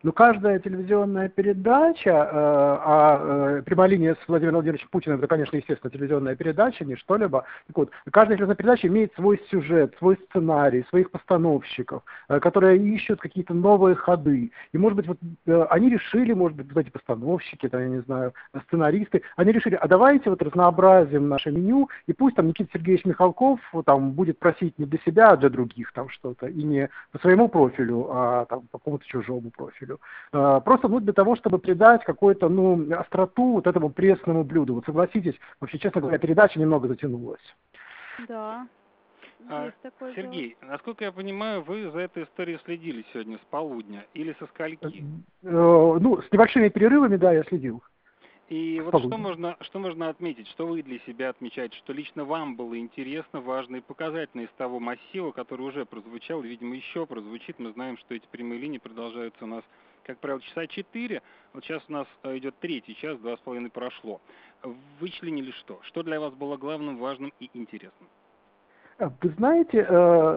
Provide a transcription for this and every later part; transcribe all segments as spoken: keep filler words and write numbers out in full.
Ну, каждая телевизионная передача, э, а э, прямая линия с Владимиром Владимировичем Путиным, это, конечно, естественно, телевизионная передача, не что-либо. Так вот, каждая телевизионная передача имеет свой сюжет, свой сценарий, своих постановщиков, э, которые ищут какие-то новые ходы. И, может быть, вот э, они решили, может быть, вот эти постановщики, там, я не знаю, сценаристы, они решили, а давайте вот разнообразим наше меню, и пусть там Никита Сергеевич Михалков там будет просить не для себя, а для других там что-то, и не по своему профилю, а там, по какому-то чужому профилю. Просто ну, для того, чтобы придать какую-то ну, остроту вот этому пресному блюду. Вот согласитесь, вообще, честно говоря, передача немного затянулась. Да. А, Сергей, дело. Насколько я понимаю, вы за этой историей следили сегодня с полудня или со скольки? Э, ну, с небольшими перерывами, да, я следил. И вот что можно, что можно отметить, что вы для себя отмечаете, что лично вам было интересно, важно и показательно из того массива, который уже прозвучал, и, видимо, еще прозвучит. Мы знаем, что эти прямые линии продолжаются у нас, как правило, часа четыре. Вот сейчас у нас идет третий час, два с половиной прошло. Вычленили что? Что для вас было главным, важным и интересным? Вы знаете,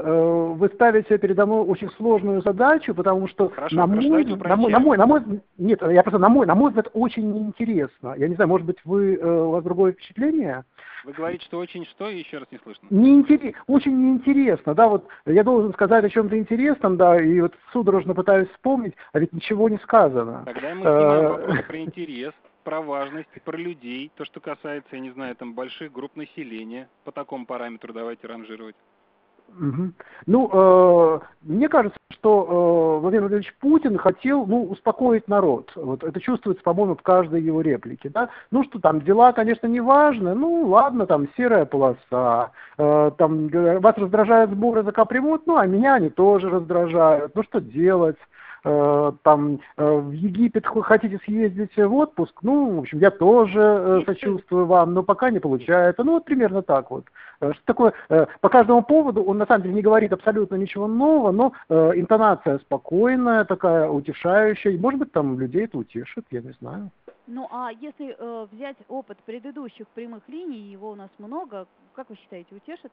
вы ставите передо мной очень сложную задачу, потому что Хорошо, на, мой, на, мой, на мой, на мой, нет, я просто на мой, на мой взгляд, очень неинтересно. Я не знаю, может быть, вы у вас другое впечатление? Вы говорите, что очень что, еще раз не слышно? Неинтерес, очень неинтересно, да, вот я должен сказать о чем-то интересном, да, и вот судорожно пытаюсь вспомнить, а ведь ничего не сказано. Тогда мы снимаем вопрос про интерес, про важность, про людей, то, что касается, я не знаю, там больших групп населения, по такому параметру давайте ранжировать. Угу. Ну, э, мне кажется, что э, Владимир Владимирович Путин хотел, ну, успокоить народ. Вот это чувствуется, по-моему, в каждой его реплике, да. Ну, что там, дела, конечно, не важны, ну, ладно, там, серая полоса, э, там, вас раздражают сборы за капремонт, ну, а меня они тоже раздражают, ну, что делать? Там в Египет хотите съездить в отпуск, ну, в общем, я тоже сочувствую вам, но пока не получается. Ну, вот примерно так вот. Что такое, по каждому поводу он на самом деле не говорит абсолютно ничего нового, но интонация спокойная, такая утешающая, и, может быть, там людей это утешит, я не знаю. Ну, а если э, взять опыт предыдущих прямых линий, его у нас много, как вы считаете, утешит?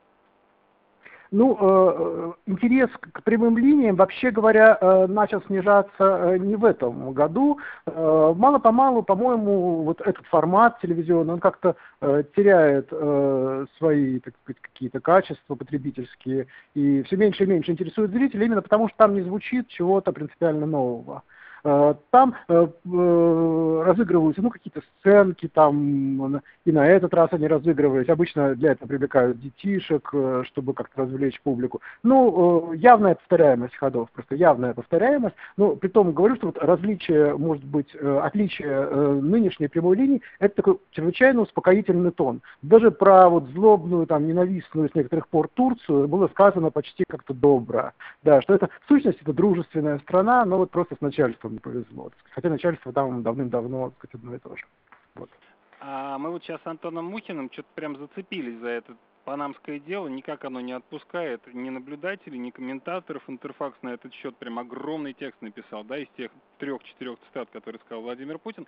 Ну, э, интерес к прямым линиям, вообще говоря, э, начал снижаться э, не в этом году. Э, мало-помалу, по-моему, вот этот формат телевизионный, он как-то э, теряет э, свои, так сказать, какие-то качества потребительские, и все меньше и меньше интересует зрителей, именно потому что там не звучит чего-то принципиально нового. Там э, э, разыгрываются ну, какие-то сценки, там, и на этот раз они разыгрывались. Обычно для этого привлекают детишек, э, чтобы как-то развлечь публику. Ну, э, явная повторяемость ходов, просто явная повторяемость. Но при том говорю, что вот различие, может быть, э, отличие э, нынешней прямой линии, это такой чрезвычайно успокоительный тон. Даже про вот злобную, там, ненавистную с некоторых пор Турцию было сказано почти как-то добро. Да, что это, в сущности, это дружественная страна, но вот просто с начальством не повезло. Хотя начальство там давным-давно, так сказать, одно и то же. Вот. А мы вот сейчас с Антоном Мухиным что-то прям зацепились за это панамское дело. Никак оно не отпускает ни наблюдателей, ни комментаторов. Интерфакс на этот счет прям огромный текст написал, да, из тех трех-четырех цитат, которые сказал Владимир Путин.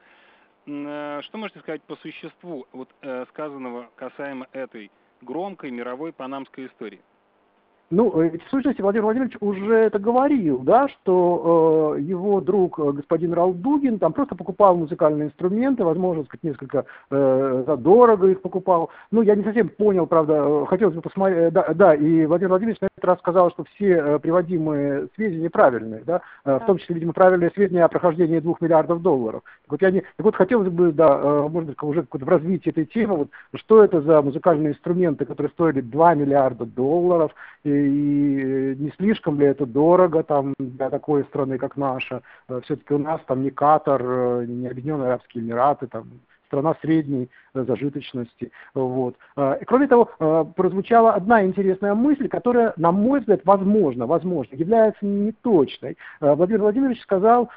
Что можете сказать по существу вот сказанного касаемо этой громкой мировой панамской истории? Ну, в сущности, Владимир Владимирович уже это говорил, да, что э, его друг господин Ралдугин там просто покупал музыкальные инструменты, возможно, сказать, несколько э, задорого их покупал. Ну, я не совсем понял, правда, хотелось бы посмотреть, да, да, и Владимир Владимирович на этот раз сказал, что все э, приводимые сведения правильные, да, э, в том числе, видимо, правильные сведения о прохождении двух миллиардов долларов. Так вот, я не, так вот хотелось бы, да, э, может быть, уже в развитии этой темы, вот, что это за музыкальные инструменты, которые стоили два миллиарда долларов, и не слишком ли это дорого там для такой страны, как наша. Все-таки у нас там не Катар, не Объединенные Арабские Эмираты, там страна средней зажиточности. Вот. И, кроме того, прозвучала одна интересная мысль, которая, на мой взгляд, возможно, возможно, является неточной. Владимир Владимирович сказал,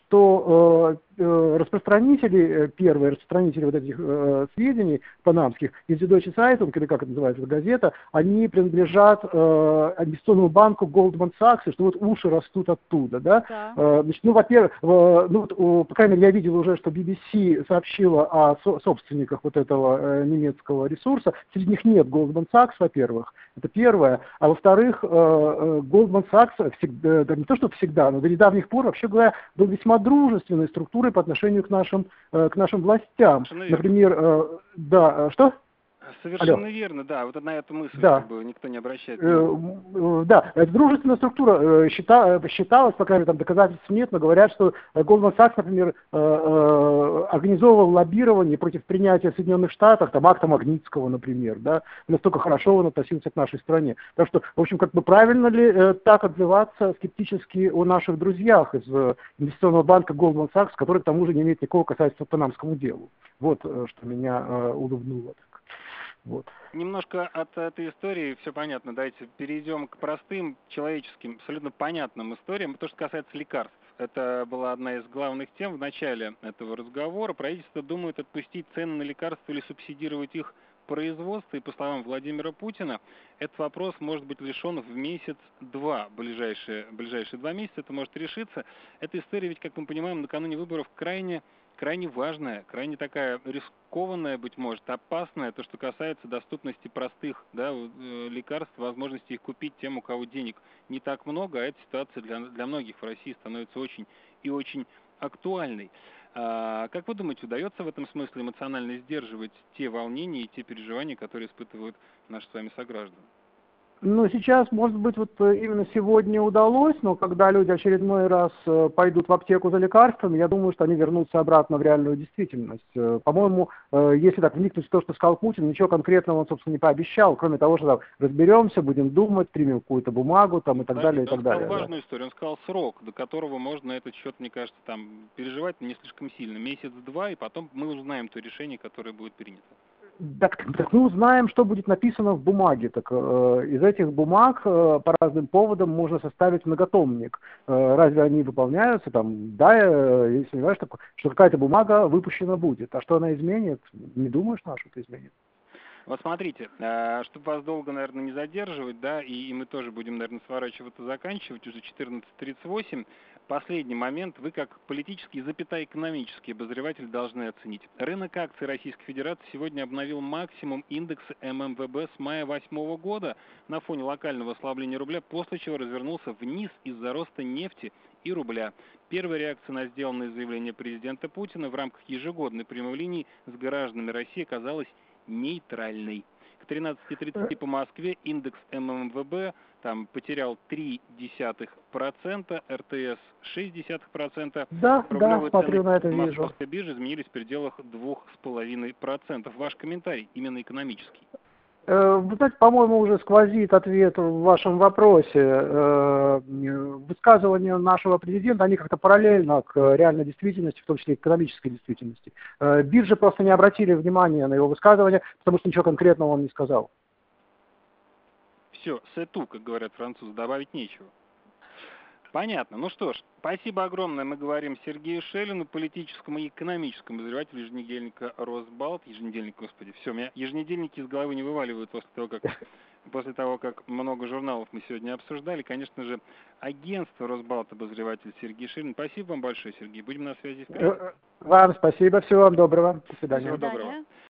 что распространители, первые распространители вот этих э, сведений панамских, из Deutsche Zeitung, или как это называется, газета, они принадлежат э, инвестиционному банку Goldman Sachs, и что вот уши растут оттуда, да? Да. Э, значит, ну, во-первых, э, ну, вот, о, по крайней мере, я видел уже, что би би си сообщила о со собственниках вот этого э, немецкого ресурса, среди них нет Goldman Sachs, во-первых, Это первое. А во-вторых, э, э, Goldman Sachs всегда, да не то что всегда, но до недавних пор, вообще говоря, был весьма дружественной структурой по отношению к нашим, э, к нашим властям. Например, э, да, что? Совершенно Алло. верно, да. Вот на эту мысль Да. как бы никто не обращает Э, внимания. э, Да, эта дружественная структура э, счита- э, считалась, по крайней мере, там доказательств нет, но говорят, что э, Goldman Sachs, например, э, э, организовывал лоббирование против принятия в Соединенных Штатах, там, акта Магнитского, например, да, настолько хорошо он относился к нашей стране. Так что, в общем, как бы правильно ли э, так отзываться скептически о наших друзьях из э, инвестиционного банка Goldman Sachs, который, к тому же, не имеет никакого касательства к панамскому делу. Вот э, что меня э, улыбнуло. Так. Вот. Немножко от этой истории все понятно. Давайте перейдем к простым, человеческим, абсолютно понятным историям. То, что касается лекарств. Это была одна из главных тем в начале этого разговора. Правительство думает отпустить цены на лекарства или субсидировать их производство. И по словам Владимира Путина, этот вопрос может быть решен в месяц-два. Ближайшие, ближайшие два месяца это может решиться. Эта история ведь, как мы понимаем, накануне выборов крайне крайне важная, крайне такая рискованная, быть может, опасная, то, что касается доступности простых, да, лекарств, возможности их купить тем, у кого денег не так много, а эта ситуация для, для многих в России становится очень и очень актуальной. А, как вы думаете, удается в этом смысле эмоционально сдерживать те волнения и те переживания, которые испытывают наши с вами сограждане? Ну, сейчас, может быть, вот именно сегодня удалось, но когда люди очередной раз пойдут в аптеку за лекарствами, я думаю, что они вернутся обратно в реальную действительность. По-моему, если так вникнуть в то, что сказал Путин, ничего конкретного он, собственно, не пообещал, кроме того, что там, разберемся, будем думать, примем какую-то бумагу там, и так Подождите, далее, и так он далее. сказал Да. важную историю, он сказал срок, до которого можно на этот счет, мне кажется, там переживать не слишком сильно. Месяц-два, и потом мы узнаем то решение, которое будет принято. Так, так мы узнаем, что будет написано в бумаге. Так, э, из этих бумаг э, по разным поводам можно составить многотомник. Э, разве они выполняются? Там, да, э, если не знаешь, так, что какая-то бумага выпущена будет. А что она изменит? Не думаю, что она что-то изменит. Вот смотрите, чтобы вас долго, наверное, не задерживать, да, и мы тоже будем, наверное, сворачиваться, заканчивать, уже четырнадцать тридцать восемь. Последний момент, вы как политический, запятая экономический обозреватель должны оценить. Рынок акций Российской Федерации сегодня обновил максимум индекса эм эм вэ бэ с мая восьмого года на фоне локального ослабления рубля, после чего развернулся вниз из-за роста нефти и рубля. Первая реакция на сделанное заявление президента Путина в рамках ежегодной прямой линии с гражданами России оказалась нейтральной. К тринадцати тридцати по Москве индекс эм эм вэ бэ там потерял три десятых процента, эр тэ эс шесть десятых процента. Да, Рублевые да, смотрю цены на это, вижу. Московской биржи изменились в пределах двух с половиной процентов. Ваш комментарий, именно экономический. Вы знаете, по-моему, уже сквозит ответ в вашем вопросе. Высказывания нашего президента, они как-то параллельно к реальной действительности, в том числе и экономической действительности. Биржи просто не обратили внимания на его высказывания, потому что ничего конкретного он не сказал. Все, сету, как говорят французы, добавить нечего. Понятно. Ну что ж, спасибо огромное. Мы говорим Сергею Шелину, политическому и экономическому обозревателю еженедельника «Росбалт». Еженедельник, господи, все, у меня еженедельники из головы не вываливают после того, как, после того, как много журналов мы сегодня обсуждали. Конечно же, агентство «Росбалт», обозреватель Сергей Шелин. Спасибо вам большое, Сергей. Будем на связи впредь. Вам спасибо, всего вам доброго. До свидания. Всего доброго.